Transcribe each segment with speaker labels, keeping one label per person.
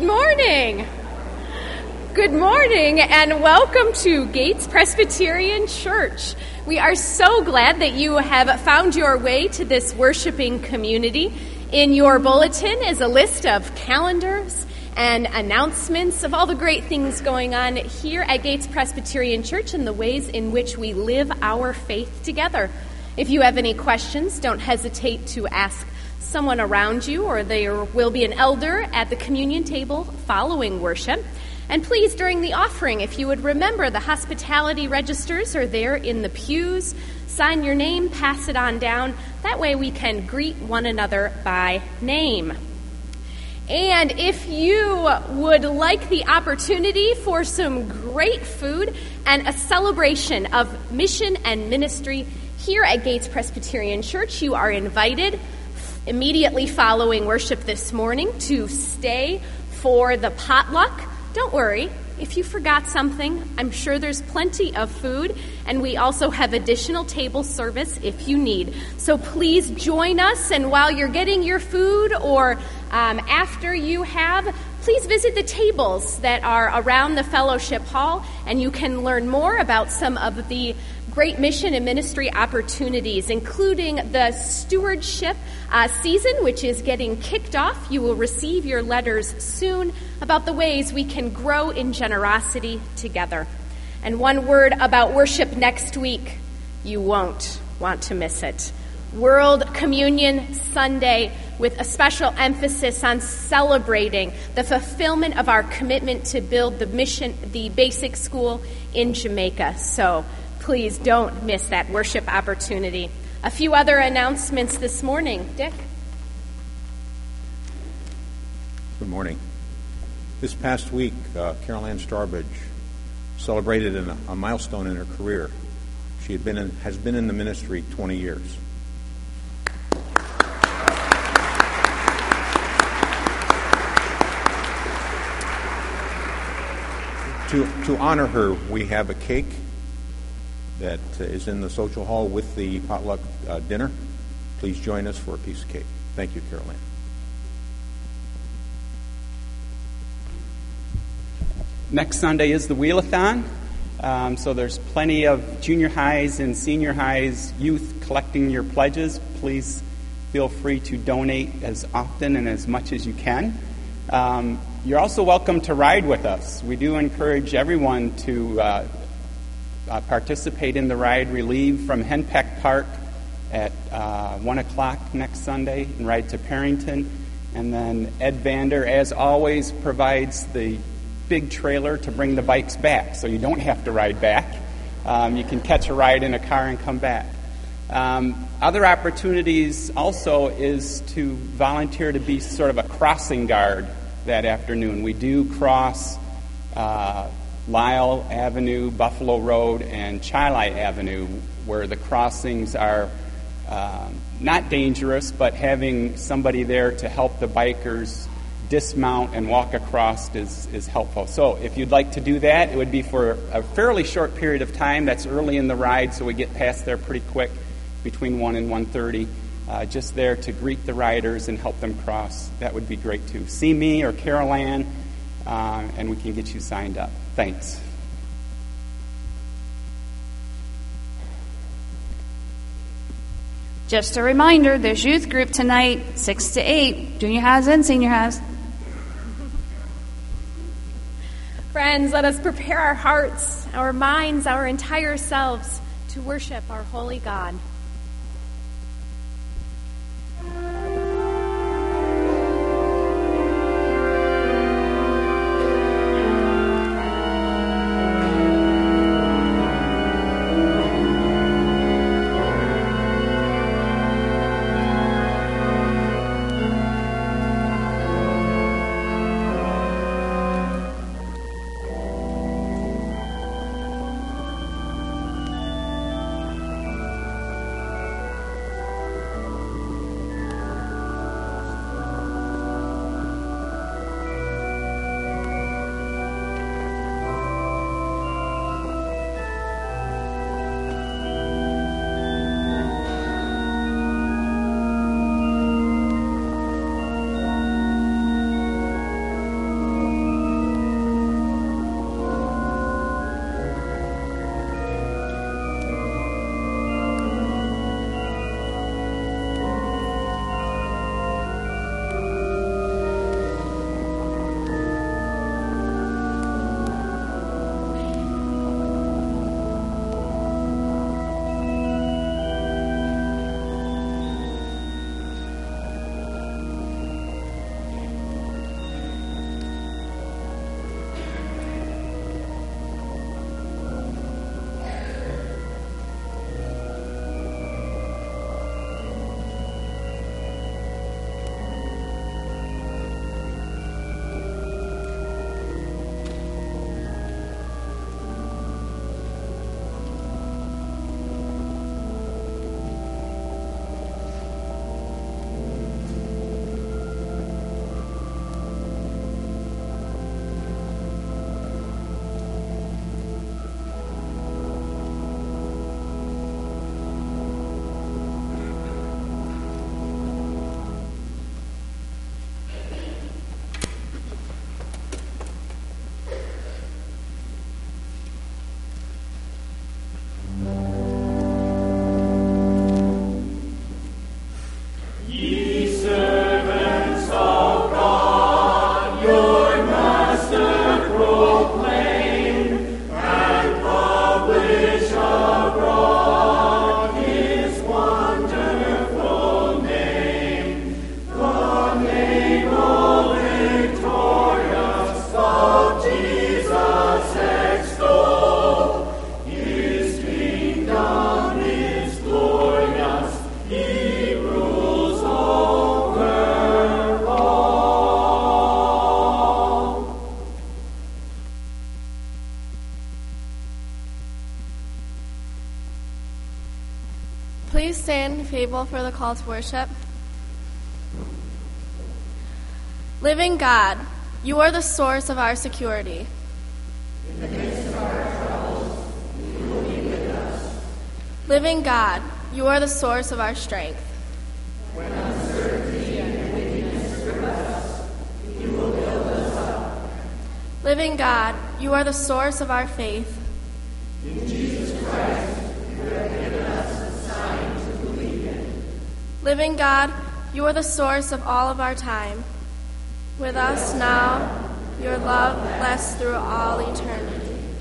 Speaker 1: Good morning. Good morning and welcome to Gates Presbyterian Church. We are so glad that you have found your way to this worshiping community. In your bulletin is a list of calendars and announcements of all the great things going on here at Gates Presbyterian Church and the ways in which we live our faith together. If you have any questions, don't hesitate to ask someone around you, or there will be an elder at the communion table following worship. And please, during the offering, if you would remember, the hospitality registers are there in the pews. Sign your name, pass it on down. That way we can greet one another by name. And if you would like the opportunity for some great food and a celebration of mission and ministry here at Gates Presbyterian Church, you are invited immediately following worship this morning to stay for the potluck. Don't worry, if you forgot something, I'm sure there's plenty of food, and we also have additional table service if you need. So please join us, and while you're getting your food or after you have, please visit the tables that are around the fellowship hall, and you can learn more about some of the great mission and ministry opportunities, including the stewardship season, which is getting kicked off. You will receive your letters soon about the ways we can grow in generosity together. And one word about worship next week. You won't want to miss it. World Communion Sunday, with a special emphasis on celebrating the fulfillment of our commitment to build the basic school in Jamaica. So please don't miss that worship opportunity. A few other announcements this morning. Dick?
Speaker 2: Good morning. This past week, Carol Ann Starbridge celebrated a milestone in her career. She has been in the ministry 20 years. To honor her, we have a cake that is in the social hall with the potluck dinner. Please join us for a piece of cake. Thank you, Carol Ann.
Speaker 3: Next Sunday is the Wheelathon. So there's plenty of junior highs and senior highs youth collecting your pledges. Please feel free to donate as often and as much as you can. You're also welcome to ride with us. We do encourage everyone to participate in the ride. We leave from Henpeck Park at 1 o'clock next Sunday and ride to Perrington. And then Ed Vander, as always, provides the big trailer to bring the bikes back, so you don't have to ride back. You can catch a ride in a car and come back. Other opportunities also is to volunteer to be sort of a crossing guard that afternoon. We do cross Lyle Avenue, Buffalo Road, and Chili Avenue, where the crossings are not dangerous, but having somebody there to help the bikers dismount and walk across is helpful. So if you'd like to do that, it would be for a fairly short period of time. That's early in the ride, so we get past there pretty quick, between 1 and 1:30. Just there to greet the riders and help them cross. That would be great too. See me or Carol Ann, and we can get you signed up. Thanks.
Speaker 4: Just a reminder, there's youth group tonight, 6 to 8, junior highs and senior highs.
Speaker 1: Friends, let us prepare our hearts, our minds, our entire selves to worship our holy God.
Speaker 5: table for the call to worship? Living God, you are the source of our security. In the midst of our troubles, you will be with us. Living God, you are the source of our strength. When uncertainty and weakness grip us, you will build us up. Living God, you are the source of our faith. In Jesus Christ, you have given us a sign to believe in. Living God, you are the source of all of our time. With us now, your love lasts through all eternity.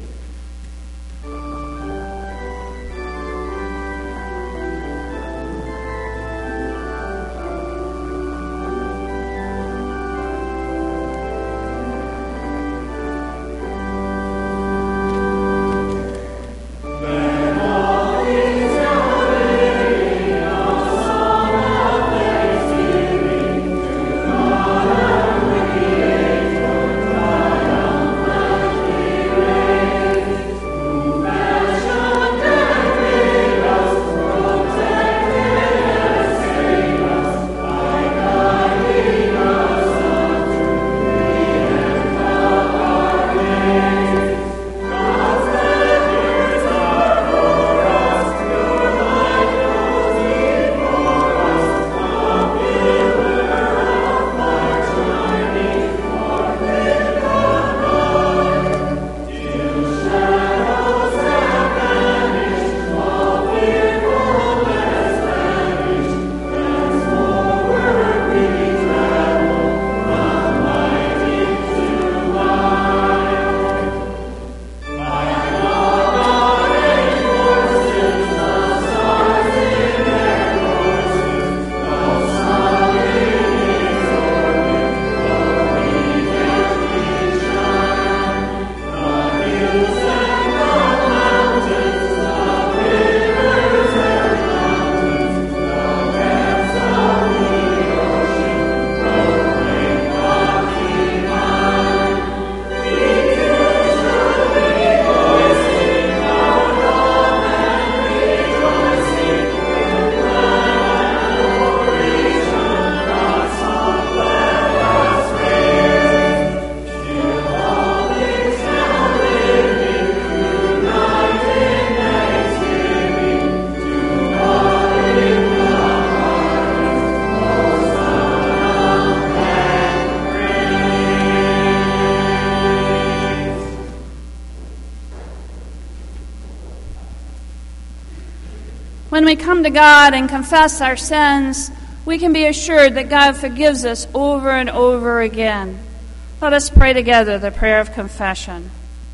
Speaker 4: When we come to God and confess our sins, we can be assured that God forgives us over and over again. Let us pray together the prayer of confession.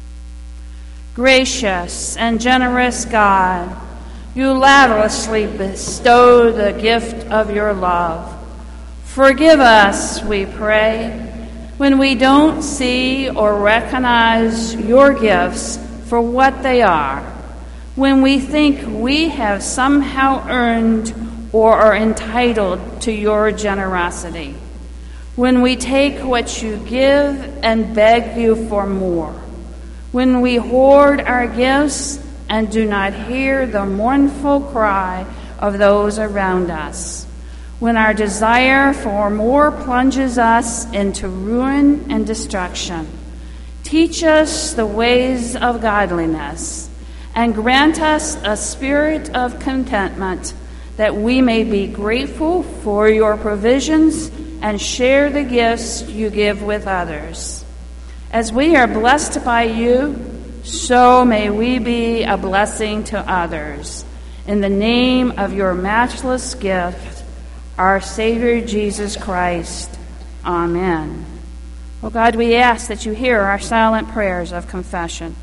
Speaker 4: Gracious and generous God, you lavishly bestow the gift of your love. Forgive us, we pray, when we don't see or recognize your gifts for what they are, when we think we have somehow earned or are entitled to your generosity, when we take what you give and beg you for more, when we hoard our gifts and do not hear the mournful cry of those around us, when our desire for more plunges us into ruin and destruction. Teach us the ways of godliness and grant us a spirit of contentment, that we may be grateful for your provisions and share the gifts you give with others. As we are blessed by you, so may we be a blessing to others. In the name of your matchless gift, our Savior Jesus Christ. Amen. Oh God, we ask that you hear our silent prayers of confession.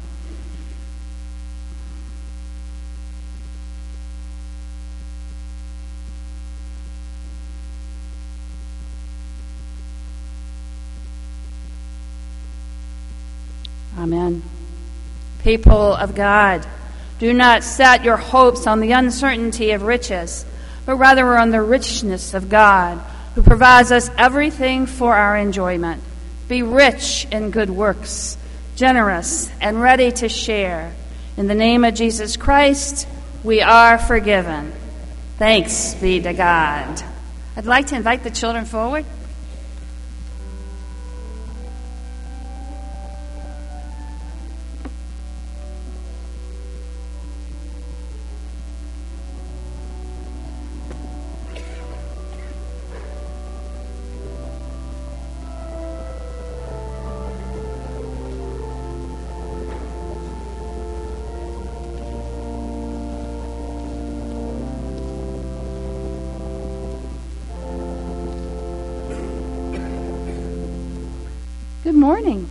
Speaker 4: Amen. People of God, do not set your hopes on the uncertainty of riches, but rather on the richness of God, who provides us everything for our enjoyment. Be rich in good works, generous and ready to share. In the name of Jesus Christ, we are forgiven. Thanks be to God. I'd like to invite the children forward. Good morning.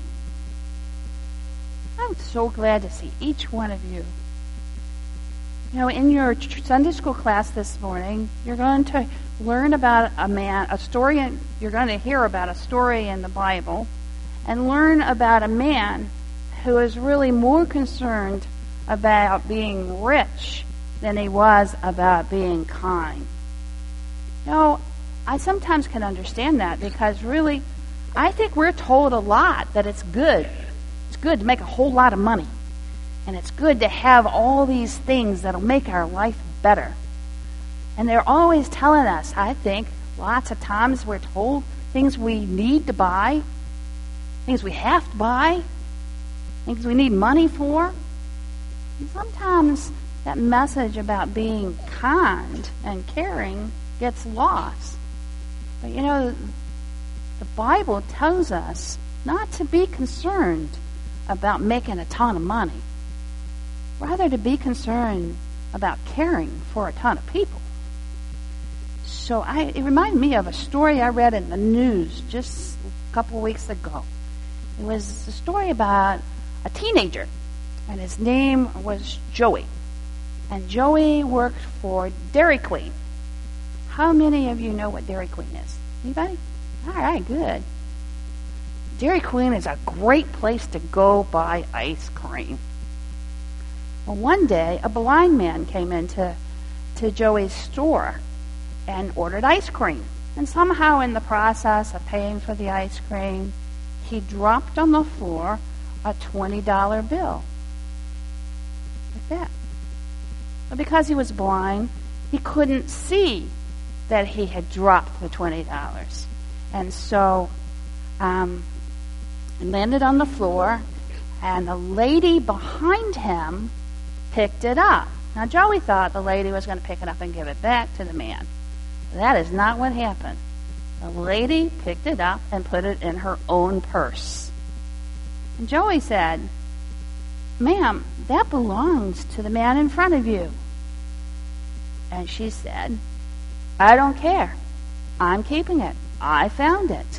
Speaker 4: I'm so glad to see each one of you. You know, in your Sunday school class this morning, you're going to learn about a story, and you're going to hear about a story in the Bible, and learn about a man who is really more concerned about being rich than he was about being kind. You know, I sometimes can understand that because really, I think we're told a lot that it's good. It's good to make a whole lot of money. And it's good to have all these things that'll make our life better. And they're always telling us, I think, lots of times we're told things we need to buy, things we have to buy, things we need money for. And sometimes that message about being kind and caring gets lost. But you know, the Bible tells us not to be concerned about making a ton of money, rather to be concerned about caring for a ton of people. So it reminded me of a story I read in the news just a couple of weeks ago. It was a story about a teenager, and his name was Joey. And Joey worked for Dairy Queen. How many of you know what Dairy Queen is? Anybody? All right, good. Dairy Queen is a great place to go buy ice cream. Well, one day, a blind man came into Joey's store and ordered ice cream. And somehow in the process of paying for the ice cream, he dropped on the floor a $20 bill. Like that. But because he was blind, he couldn't see that he had dropped the $20. And so it landed on the floor, and the lady behind him picked it up. Now, Joey thought the lady was going to pick it up and give it back to the man. That is not what happened. The lady picked it up and put it in her own purse. And Joey said, "Ma'am, that belongs to the man in front of you." And she said, "I don't care. I'm keeping it. I found it."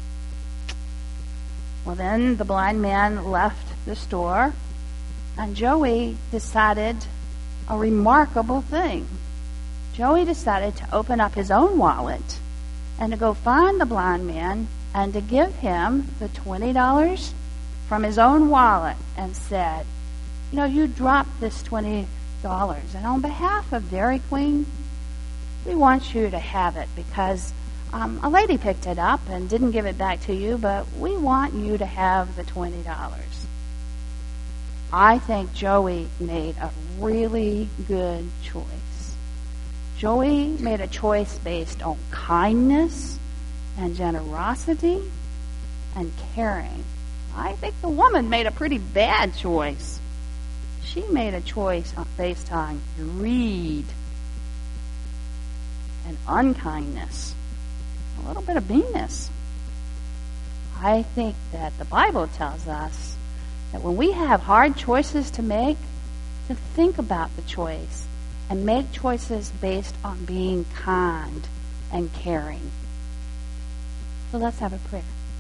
Speaker 4: Well, then the blind man left the store, and Joey decided a remarkable thing. Joey decided to open up his own wallet and to go find the blind man and to give him the $20 from his own wallet and said, "You know, you dropped this $20, and on behalf of Dairy Queen, we want you to have it because a lady picked it up and didn't give it back to you, but we want you to have the $20. I think Joey made a really good choice. Joey made a choice based on kindness and generosity and caring. I think the woman made a pretty bad choice. She made a choice based on greed and unkindness, a little bit of meanness. I think that the Bible tells us that when we have hard choices to make, to think about the choice and make choices based on being kind and caring. So let's have a prayer.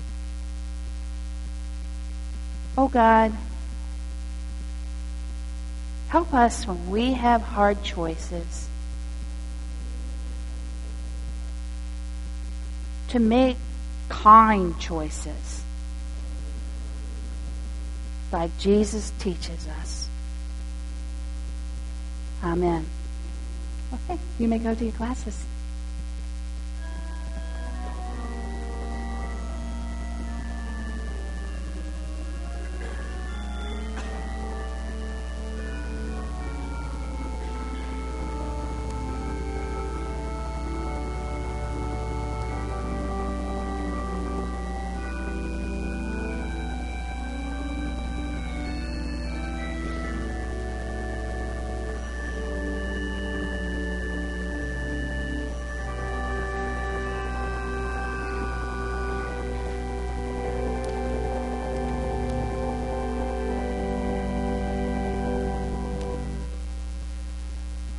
Speaker 4: Oh God, help us when we have hard choices to make kind choices like Jesus teaches us. Amen. Okay, you may go to your classes.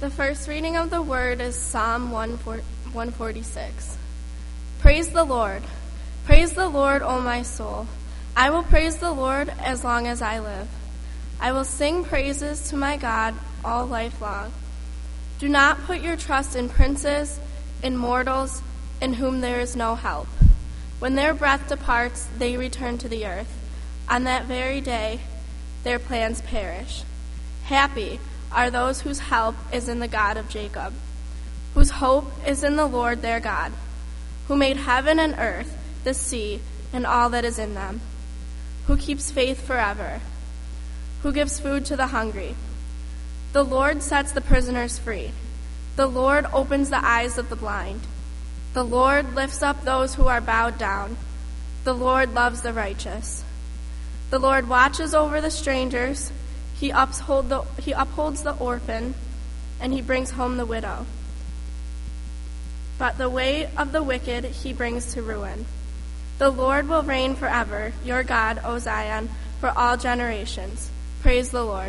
Speaker 5: The first reading of the Word is Psalm 146. Praise the Lord. Praise the Lord, O my soul. I will praise the Lord as long as I live. I will sing praises to my God all life long. Do not put your trust in princes, in mortals, in whom there is no help. When their breath departs, they return to the earth. On that very day, their plans perish. Happy are those whose help is in the God of Jacob, whose hope is in the Lord their God, who made heaven and earth, the sea, and all that is in them, who keeps faith forever, who gives food to the hungry. The Lord sets the prisoners free. The Lord opens the eyes of the blind. The Lord lifts up those who are bowed down. The Lord loves the righteous. The Lord watches over the strangers. He upholds the orphan, and he brings home the widow. But the way of the wicked he brings to ruin. The Lord will reign forever, your God, O Zion, for all generations. Praise the Lord.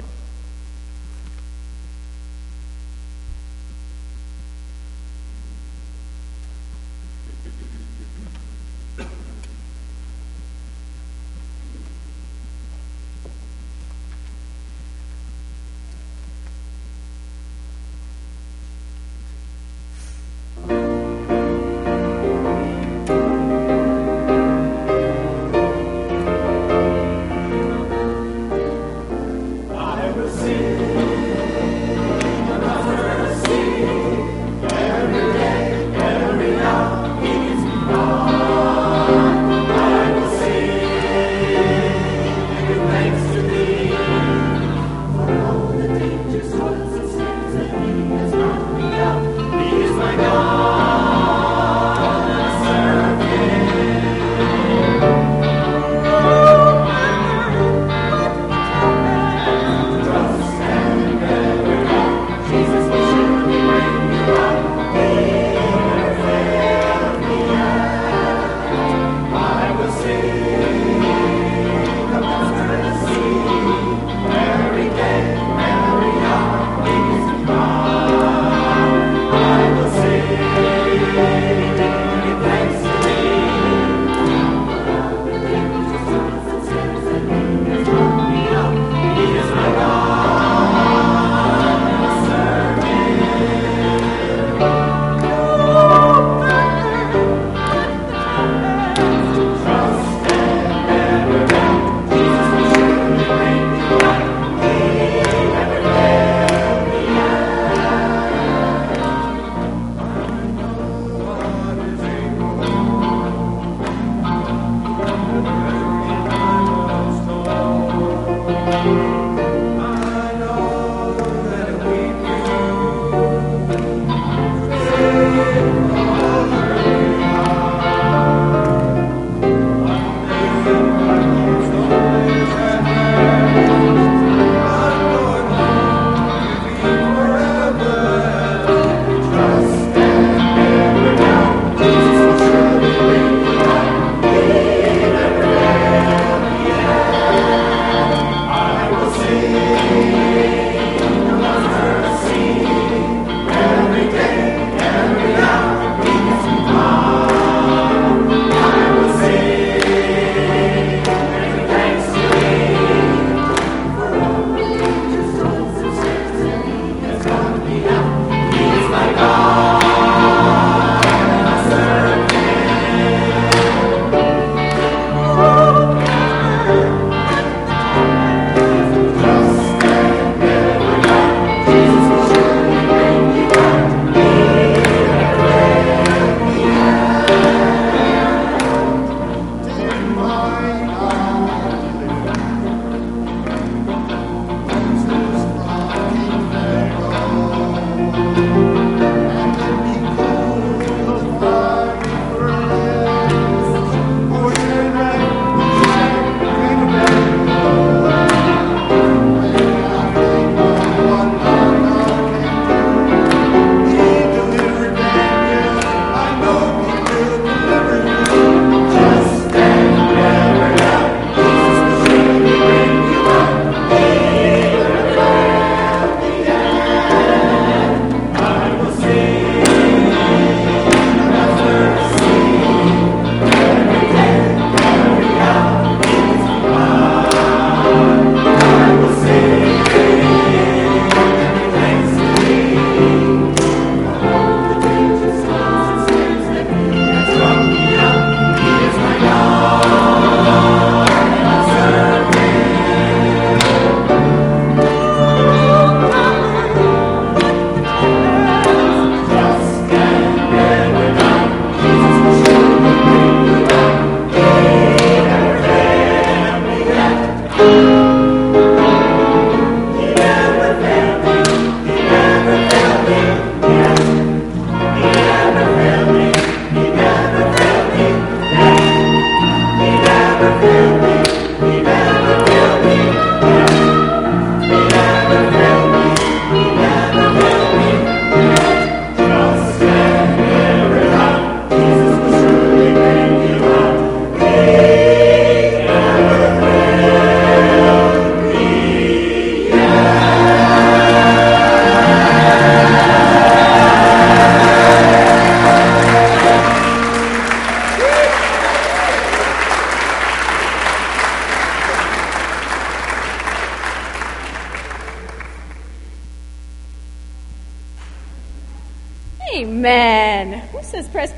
Speaker 6: I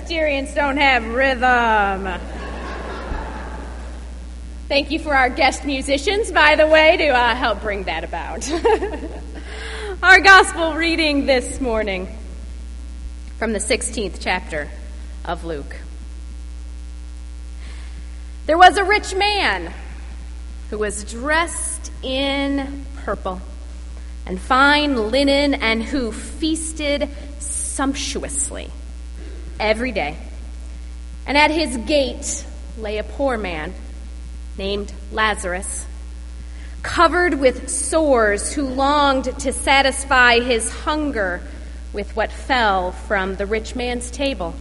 Speaker 1: Presbyterians don't have rhythm. Thank you for our guest musicians, by the way, to help bring that about. Our gospel reading this morning from the 16th chapter of Luke. There was a rich man who was dressed in purple and fine linen and who feasted sumptuously every day. And at his gate lay a poor man named Lazarus, covered with sores, who longed to satisfy his hunger with what fell from the rich man's table.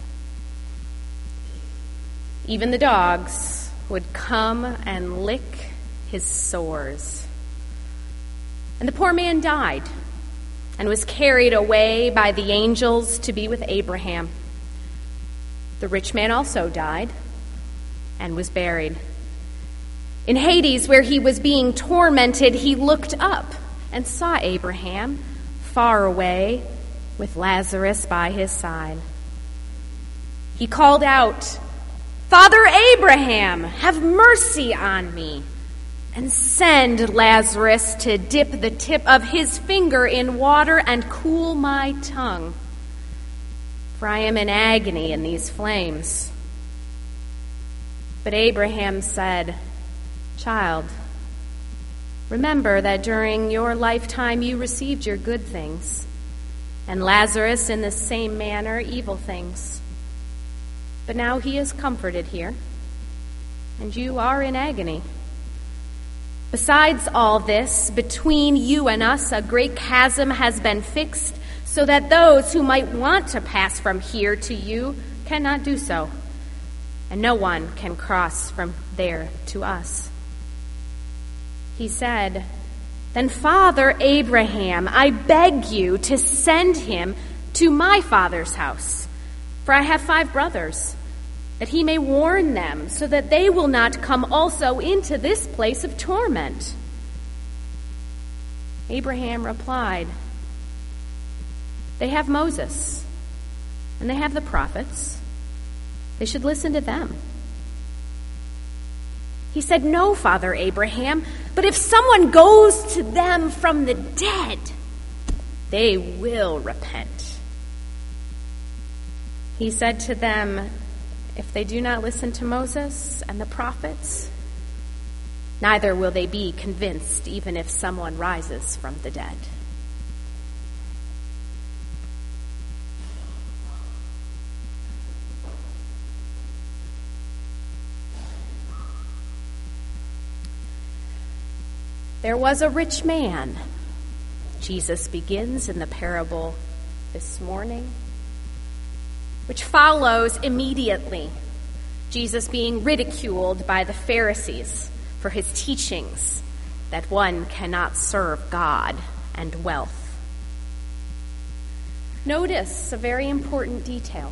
Speaker 1: Even the dogs would come and lick his sores. And the poor man died and was carried away by the angels to be with Abraham. The rich man also died and was buried. In Hades, where he was being tormented, he looked up and saw Abraham far away with Lazarus by his side. He called out, "Father Abraham, have mercy on me, and send Lazarus to dip the tip of his finger in water and cool my tongue, for I am in agony in these flames." But Abraham said, "Child, remember that during your lifetime you received your good things, and Lazarus in the same manner evil things. But now he is comforted here, and you are in agony. Besides all this, between you and us a great chasm has been fixed, so that those who might want to pass from here to you cannot do so, and no one can cross from there to us." He said, "Then, Father Abraham, I beg you to send him to my father's house, for I have 5 brothers, that he may warn them, so that they will not come also into this place of torment." Abraham replied, "They have Moses, and they have the prophets. They should listen to them." He said, "No, Father Abraham, but if someone goes to them from the dead, they will repent." He said to them, "If they do not listen to Moses and the prophets, neither will they be convinced even if someone rises from the dead." There was a rich man. Jesus begins in the parable this morning, which follows immediately Jesus being ridiculed by the Pharisees for his teachings that one cannot serve God and wealth. Notice a very important detail.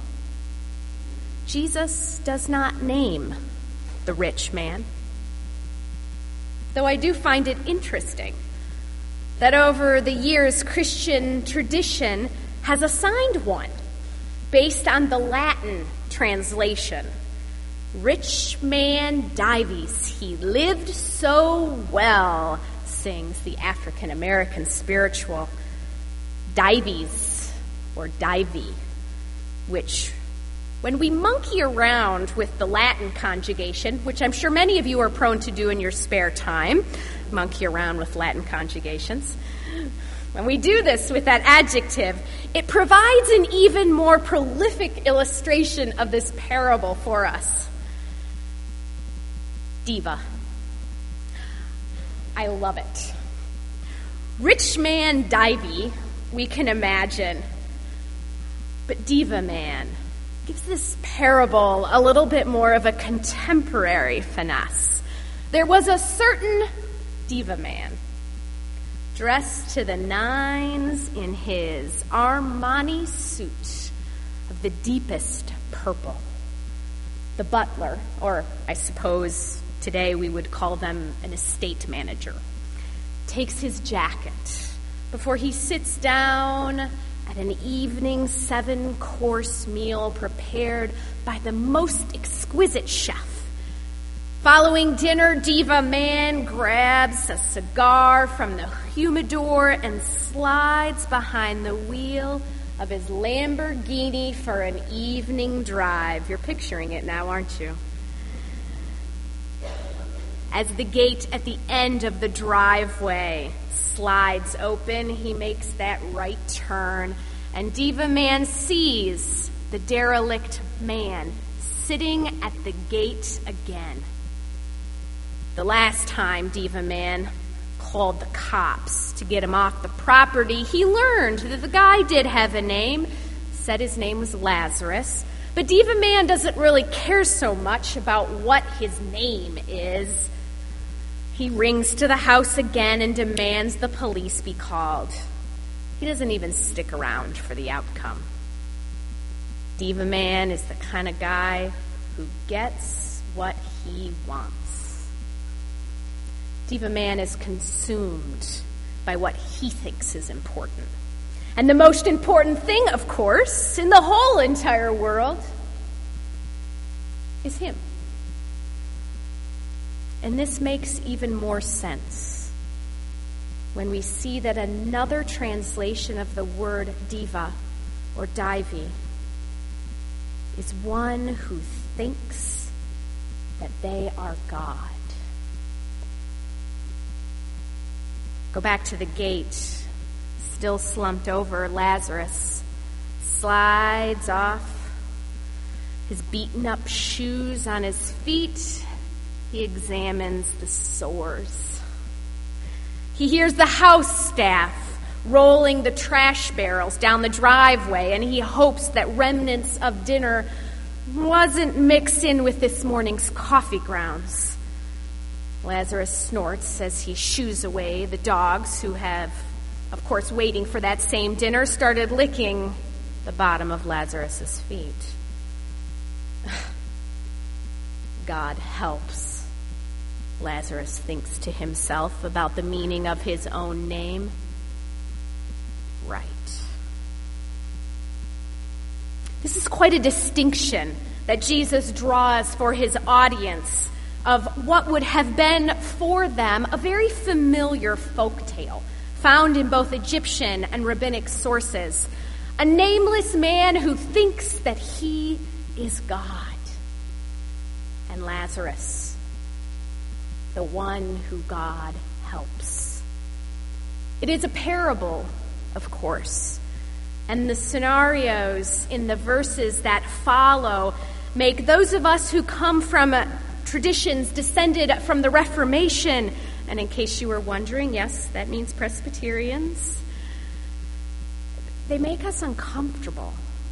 Speaker 1: Jesus does not name the rich man, though I do find it interesting that over the years Christian tradition has assigned one based on the Latin translation. "Rich man Dives, he lived so well," sings the African American spiritual Dives or Divey, which, when we monkey around with the Latin conjugation, which I'm sure many of you are prone to do in your spare time, monkey around with Latin conjugations. When we do this with that adjective, it provides an even more prolific illustration of this parable for us. Diva. I love it. Rich man Divey, we can imagine, but diva man gives this parable a little bit more of a contemporary finesse. There was a certain diva man, dressed to the nines in his Armani suit of the deepest purple. The butler, or I suppose today we would call them an estate manager, takes his jacket before he sits down at at an evening 7-course meal prepared by the most exquisite chef. Following dinner, Diva Man grabs a cigar from the humidor and slides behind the wheel of his Lamborghini for an evening drive. You're picturing it now, aren't you? As the gate at the end of the driveway slides open, he makes that right turn, and Diva Man sees the derelict man sitting at the gate again. The last time Diva Man called the cops to get him off the property, he learned that the guy did have a name, said his name was Lazarus, but Diva Man doesn't really care so much about what his name is. He rings to the house again and demands the police be called. He doesn't even stick around for the outcome. Diva Man is the kind of guy who gets what he wants. Diva Man is consumed by what he thinks is important. And the most important thing, of course, in the whole entire world is him. And this makes even more sense when we see that another translation of the word diva or divy is one who thinks that they are God. Go back to the gate. Still slumped over, Lazarus slides off, his beaten-up shoes on his feet. He examines the sores. He hears the house staff rolling the trash barrels down the driveway, and he hopes that remnants of dinner wasn't mixed in with this morning's coffee grounds. Lazarus snorts as he shoos away the dogs who have, of course, waiting for that same dinner, started licking the bottom of Lazarus's feet. God helps, Lazarus thinks to himself about the meaning of his own name. Right. This is quite a distinction that Jesus draws for his audience of what would have been for them a very familiar folk tale found in both Egyptian and rabbinic sources. A nameless man who thinks that he is God. And Lazarus, the one who God helps. It is a parable, of course, and the scenarios in the verses that follow make those of us who come from traditions descended from the Reformation, and in case you were wondering, yes, that means Presbyterians, they make us uncomfortable.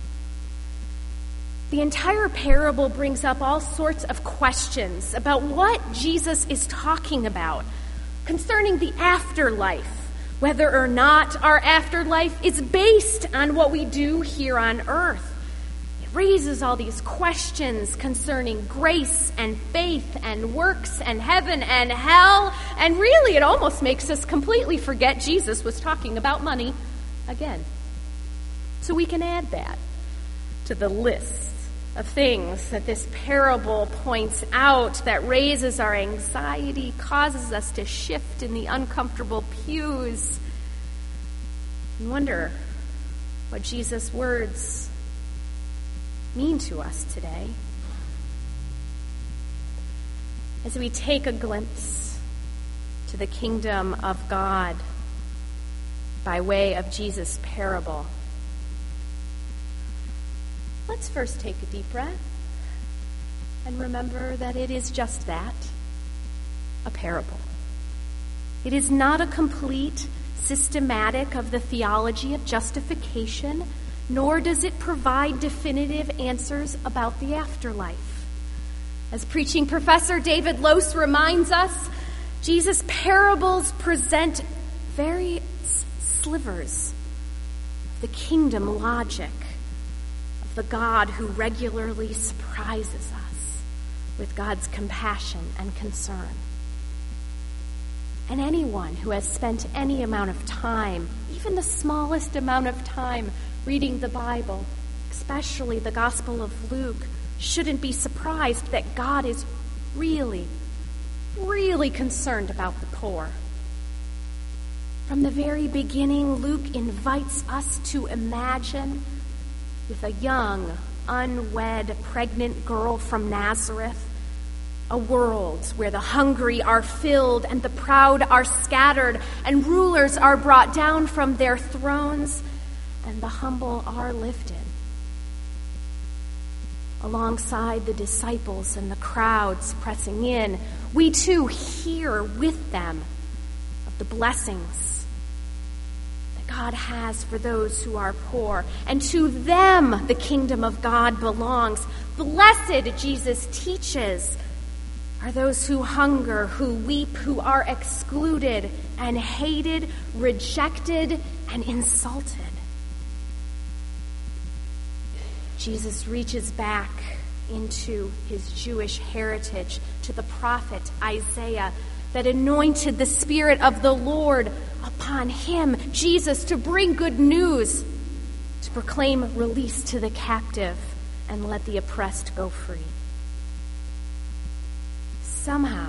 Speaker 1: The entire parable brings up all sorts of questions about what Jesus is talking about concerning the afterlife, whether or not our afterlife is based on what we do here on earth. Raises all these questions concerning grace and faith and works and heaven and hell, and really it almost makes us completely forget Jesus was talking about money again. So we can add that to the list of things that this parable points out that raises our anxiety, causes us to shift in the uncomfortable pews and wonder what Jesus' words mean to us today. As we take a glimpse to the kingdom of God by way of Jesus' parable, let's first take a deep breath and remember that it is just that, a parable. It is not a complete systematic of the theology of justification, nor does it provide definitive answers about the afterlife. As preaching professor David Lose reminds us, Jesus' parables present various slivers of the kingdom logic of the God who regularly surprises us with God's compassion and concern. And anyone who has spent any amount of time, even the smallest amount of time, reading the Bible, especially the Gospel of Luke, shouldn't be surprised that God is really, really concerned about the poor. From the very beginning, Luke invites us to imagine with a young, unwed, pregnant girl from Nazareth, a world where the hungry are filled and the proud are scattered and rulers are brought down from their thrones and the humble are lifted. Alongside the disciples and the crowds pressing in, we too hear with them of the blessings that God has for those who are poor, and to them the kingdom of God belongs. Blessed, Jesus teaches, are those who hunger, who weep, who are excluded and hated, rejected and insulted. Jesus reaches back into his Jewish heritage to the prophet Isaiah that anointed the Spirit of the Lord upon him, Jesus, to bring good news, to proclaim release to the captive and let the oppressed go free. Somehow,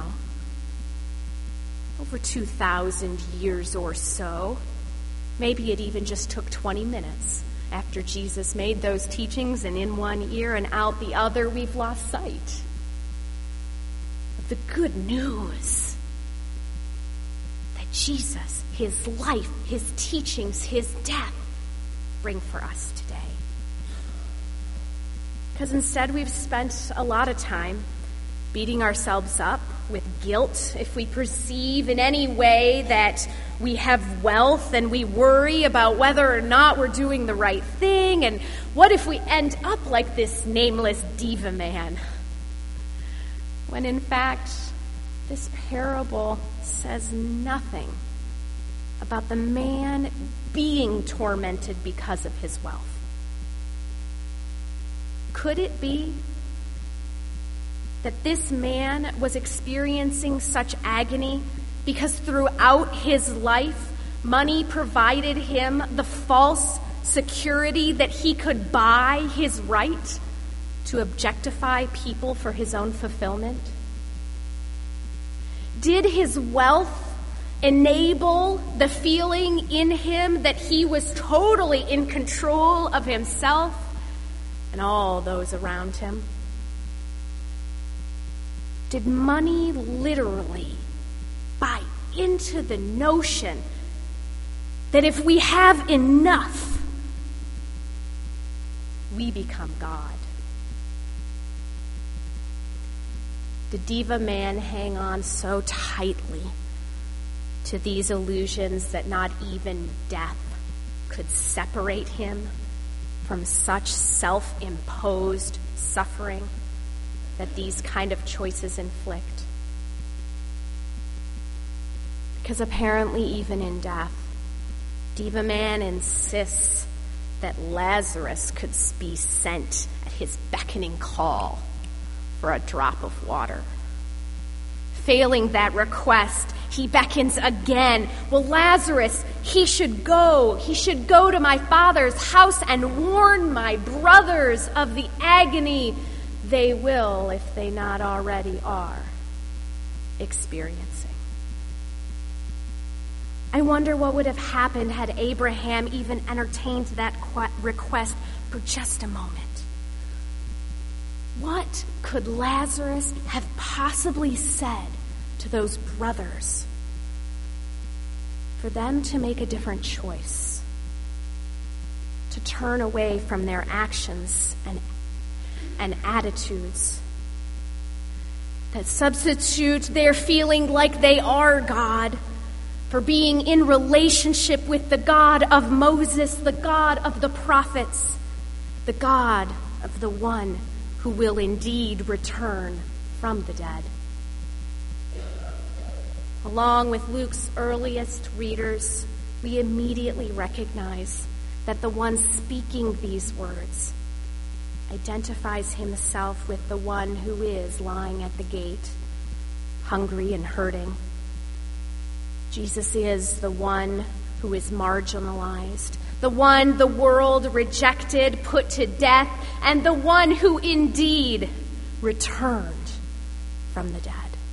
Speaker 1: over 2,000 years or so, maybe it even just took 20 minutes after Jesus made those teachings, and in one ear and out the other, we've lost sight of the good news that Jesus, his life, his teachings, his death bring for us today. Because instead we've spent a lot of time beating ourselves up with guilt if we perceive in any way that we have wealth, and we worry about whether or not we're doing the right thing, and what if we end up like this nameless diva man? When in fact, this parable says nothing about the man being tormented because of his wealth. Could it be that this man was experiencing such agony because throughout his life, money provided him the false security that he could buy his right to objectify people for his own fulfillment? Did his wealth enable the feeling in him that he was totally in control of himself and all those around him? Did money literally buy into the notion that if we have enough, we become God? Did diva man hang on so tightly to these illusions that not even death could separate him from such self-imposed suffering that these kind of choices inflict? Because apparently even in death, diva man insists that Lazarus could be sent at his beckoning call for a drop of water. Failing that request, he beckons again. Well, Lazarus, he should go. He should go to my father's house and warn my brothers of the agony they will, if they not already are, experiencing. I wonder what would have happened had Abraham even entertained that request for just a moment. What could Lazarus have possibly said to those brothers for them to make a different choice, to turn away from their actions and attitudes that substitute their feeling like they are God for being in relationship with the God of Moses, the God of the prophets, the God of the one who will indeed return from the dead? Along with Luke's earliest readers, we immediately recognize that the one speaking these words identifies himself with the one who is lying at the gate, hungry and hurting. Jesus is the one who is marginalized, the one the world rejected, put to death, and the one who indeed returned from the dead.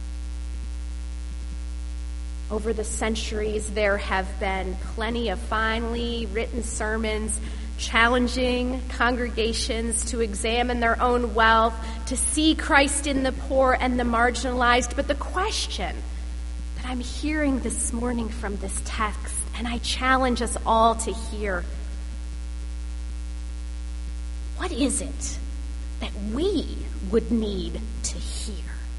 Speaker 1: Over the centuries, there have been plenty of finely written sermons challenging congregations to examine their own wealth, to see Christ in the poor and the marginalized. But the question that I'm hearing this morning from this text, and I challenge us all to hear, what is it that we would need to hear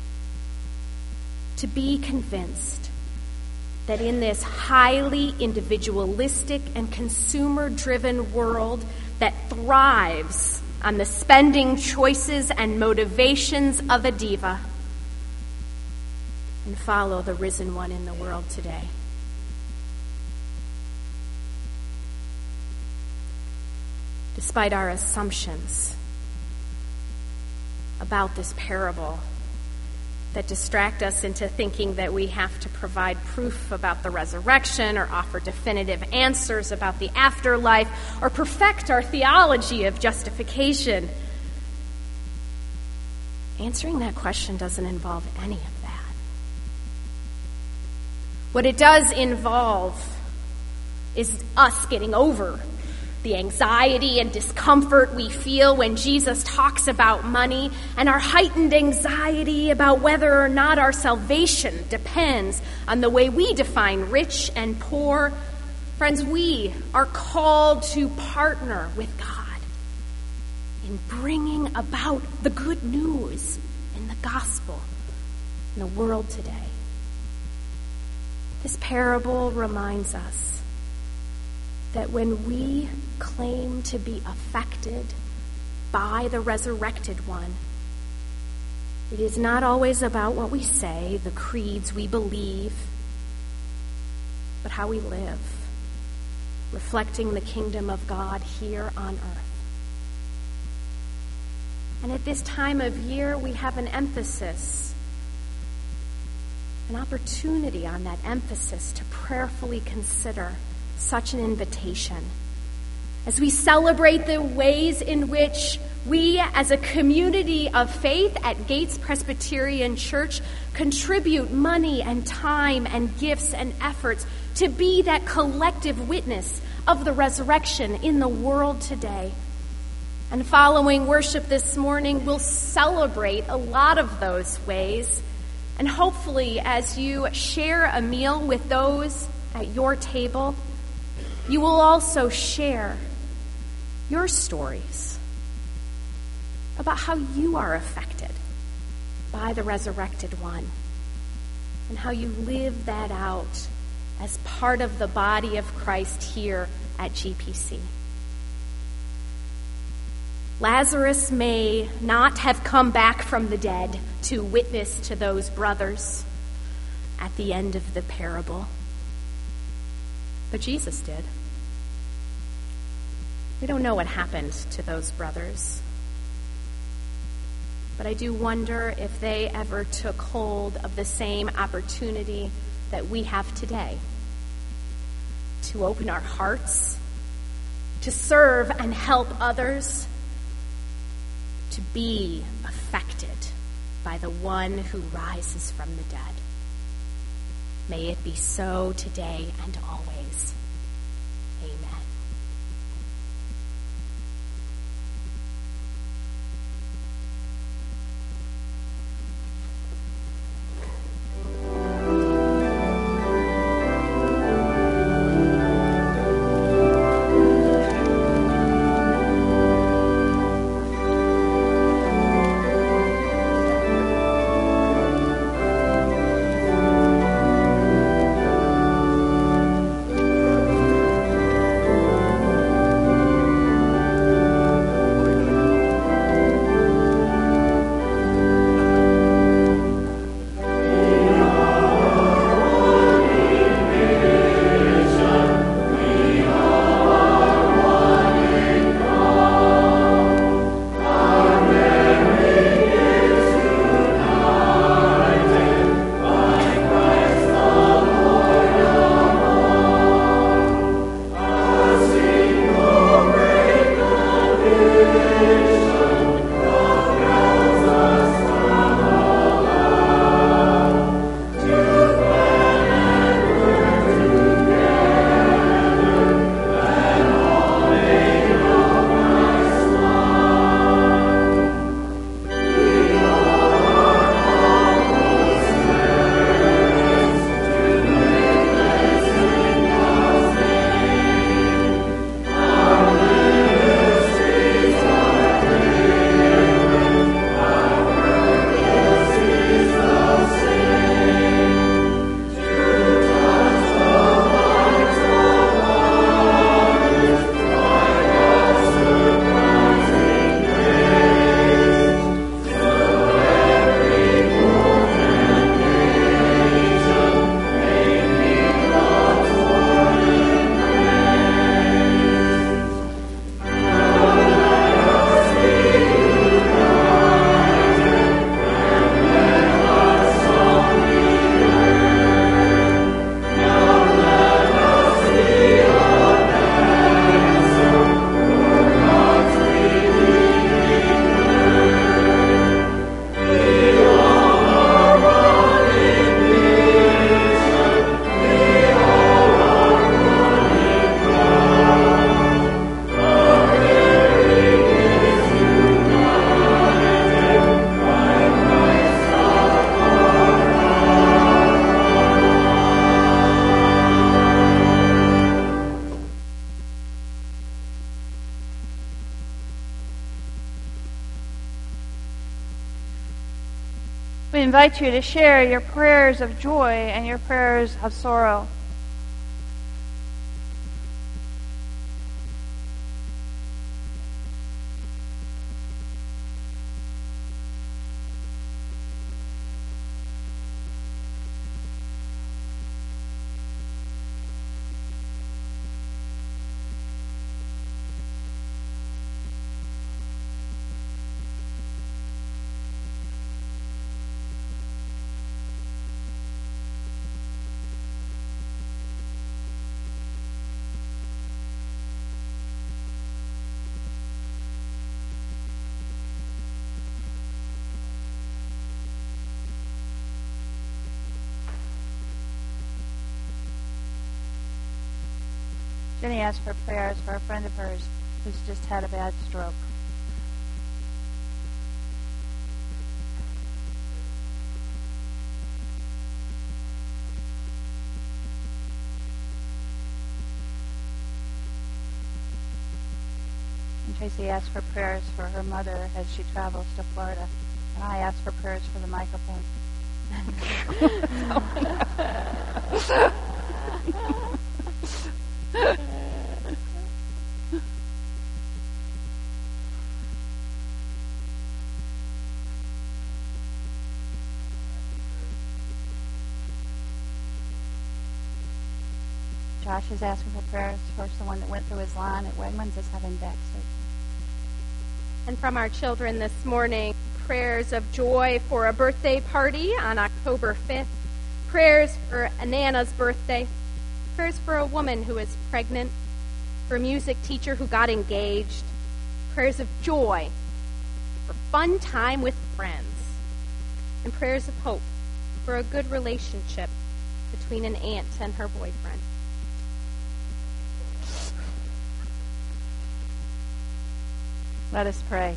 Speaker 1: to be convinced that in this highly individualistic and consumer-driven world that thrives on the spending choices and motivations of a diva, and follow the risen one in the world today? Despite our assumptions about this parable that distract us into thinking that we have to provide proof about the resurrection or offer definitive answers about the afterlife or perfect our theology of justification, answering that question doesn't involve any of that. What it does involve is us getting over the anxiety and discomfort we feel when Jesus talks about money, and our heightened anxiety about whether or not our salvation depends on the way we define rich and poor. Friends, we are called to partner with God in bringing about the good news in the gospel in the world today. This parable reminds us that when we claim to be affected by the resurrected one, it is not always about what we say, the creeds we believe, but how we live, reflecting the kingdom of God here on earth. And at this time of year, we have an emphasis, an opportunity on that emphasis to prayerfully consider such an invitation as we celebrate the ways in which we as a community of faith at Gates Presbyterian Church contribute money and time and gifts and efforts to be that collective witness of the resurrection in the world today. And following worship this morning, we'll celebrate a lot of those ways. And hopefully, as you share a meal with those at your table, you will also share your stories about how you are affected by the resurrected one and how you live that out as part of the body of Christ here at GPC. Lazarus may not have come back from the dead to witness to those brothers at the end of the parable, but Jesus did. We don't know what happened to those brothers, but I do wonder if they ever took hold of the same opportunity that we have today to open our hearts, to serve and help others, to be affected by the one who rises from the dead. May it be so today and always. Amen.
Speaker 4: We invite you to share your prayers of joy and your prayers of sorrow. Jenny asked for prayers for a friend of hers who's just had a bad stroke. And Tracy asked for prayers for her mother as she travels to Florida. And I asked for prayers for the microphone. Josh is asking for prayers for someone that went through his line at Wegmans is having back surgery.
Speaker 1: And from our children this morning, prayers of joy for a birthday party on October 5th, prayers for Anana's birthday, prayers for a woman who is pregnant, for a music teacher who got engaged, prayers of joy for fun time with friends, and prayers of hope for a good relationship between an aunt and her boyfriend.
Speaker 4: Let us pray.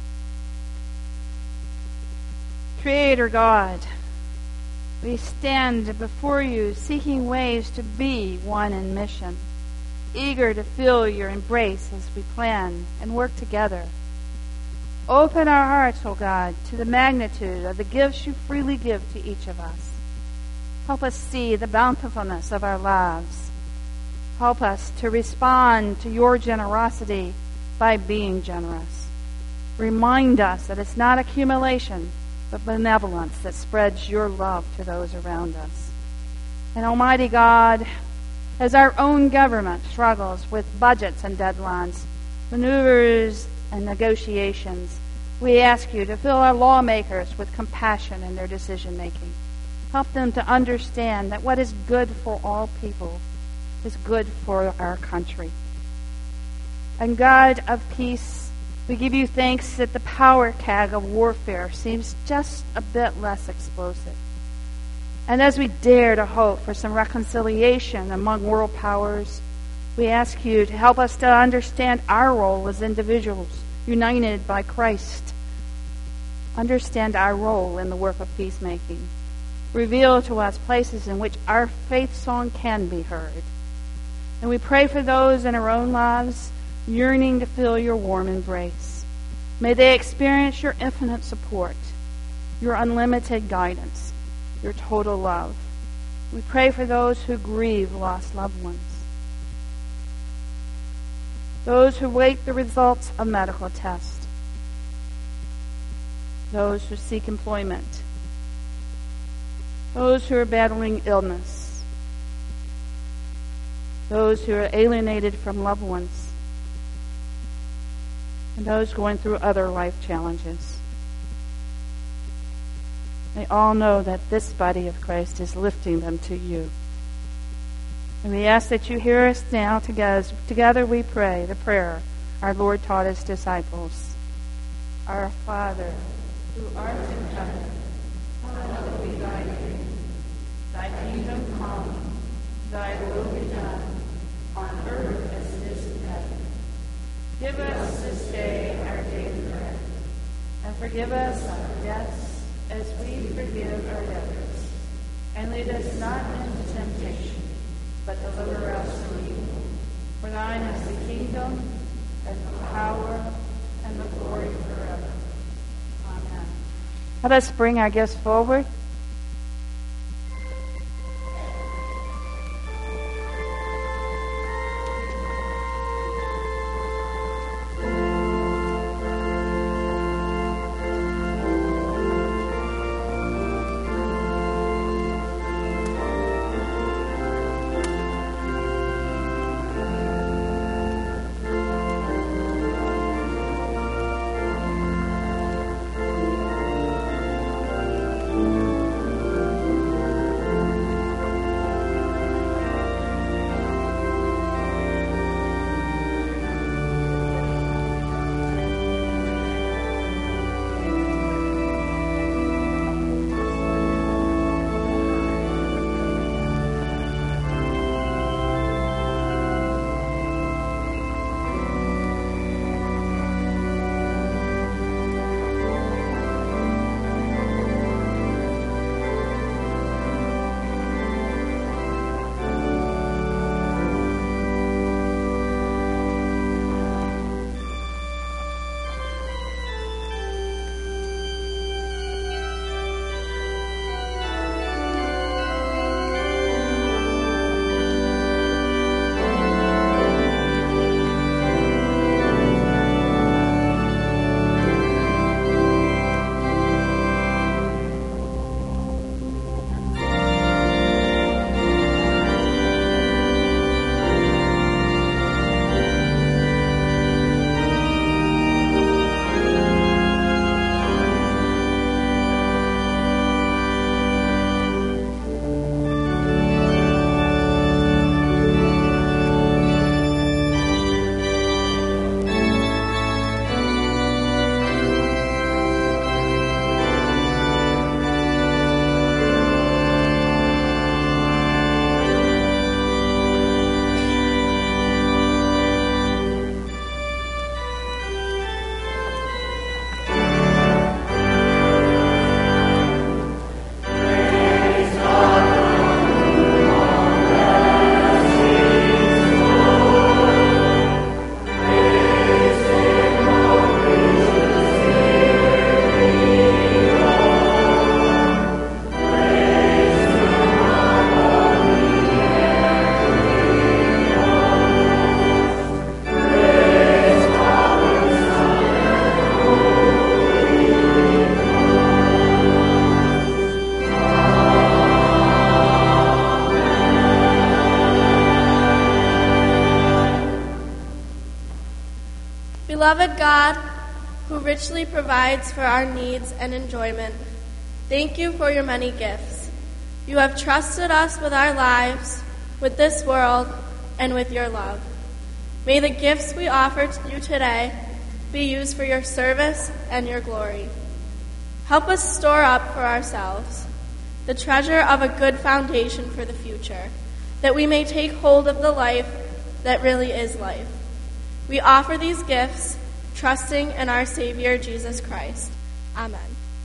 Speaker 4: Creator God, we stand before you seeking ways to be one in mission, eager to feel your embrace as we plan and work together. Open our hearts, O God, to the magnitude of the gifts you freely give to each of us. Help us see the bountifulness of our lives. Help us to respond to your generosity by being generous. Remind us that it's not accumulation, but benevolence that spreads your love to those around us. And Almighty God, as our own government struggles with budgets and deadlines, maneuvers and negotiations, we ask you to fill our lawmakers with compassion in their decision-making. Help them to understand that what is good for all people is good for our country. And God of peace, we give you thanks that the power tag of warfare seems just a bit less explosive. And as we dare to hope for some reconciliation among world powers, we ask you to help us to understand our role as individuals united by Christ. Understand our role in the work of peacemaking. Reveal to us places in which our faith song can be heard. And we pray for those in our own lives yearning to feel your warm embrace. May they experience your infinite support, your unlimited guidance, your total love. We pray for those who grieve lost loved ones, those who wait the results of medical tests, those who seek employment, those who are battling illness, those who are alienated from loved ones, and those going through other life challenges. They all know that this body of Christ is lifting them to you. And we ask that you hear us now together. Together we pray the prayer our Lord taught his disciples. Our Father, who art in heaven, hallowed be thy name. Thy kingdom come, thy will be done, on earth as it is in heaven. Give us this day our daily bread, and forgive us our debts as we forgive our debtors. And lead us not into temptation, but deliver us from evil. For thine is the kingdom, and the power, and the glory forever. Amen. Let us bring our gifts forward
Speaker 5: Beloved God, who richly provides for our needs and enjoyment, thank you for your many gifts. You have trusted us with our lives, with this world, and with your love. May the gifts we offer to you today be used for your service and your glory. Help us store up for ourselves the treasure of a good foundation for the future, that we may take hold of the life that really is life. We offer these gifts, trusting in our Savior, Jesus Christ. Amen.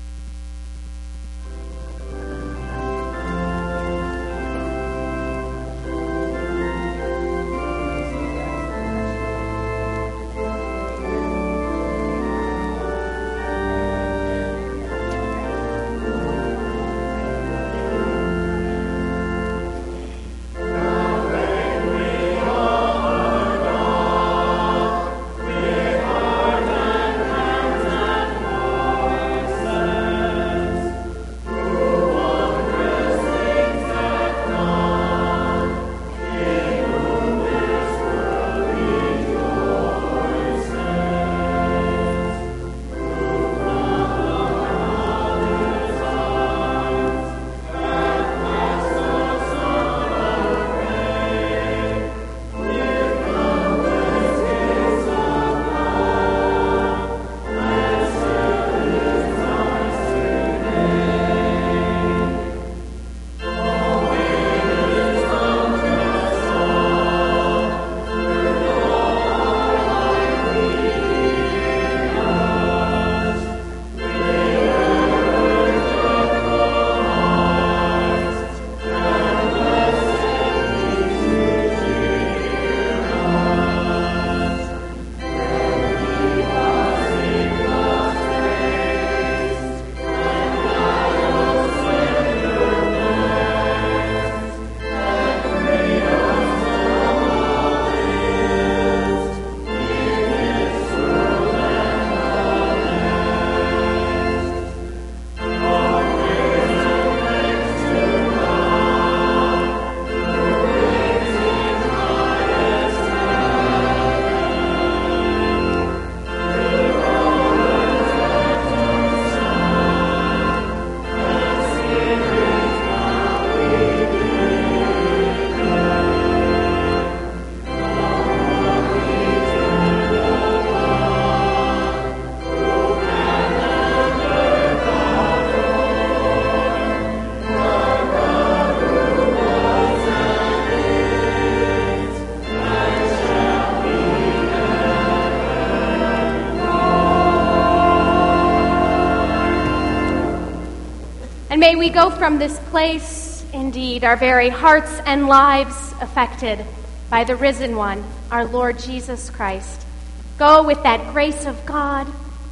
Speaker 1: May we go from this place, indeed, our very hearts and lives affected by the risen one, our Lord Jesus Christ. Go with that grace of God,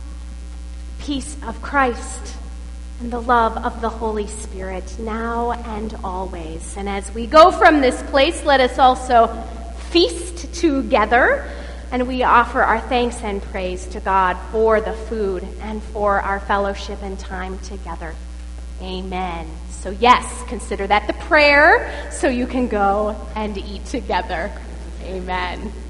Speaker 1: peace of Christ, and the love of the Holy Spirit, now and always. And as we go from this place, let us also feast together, and we offer our thanks and praise to God for the food and for our fellowship and time together. Amen. So yes, consider that the prayer so you can go and eat together. Amen.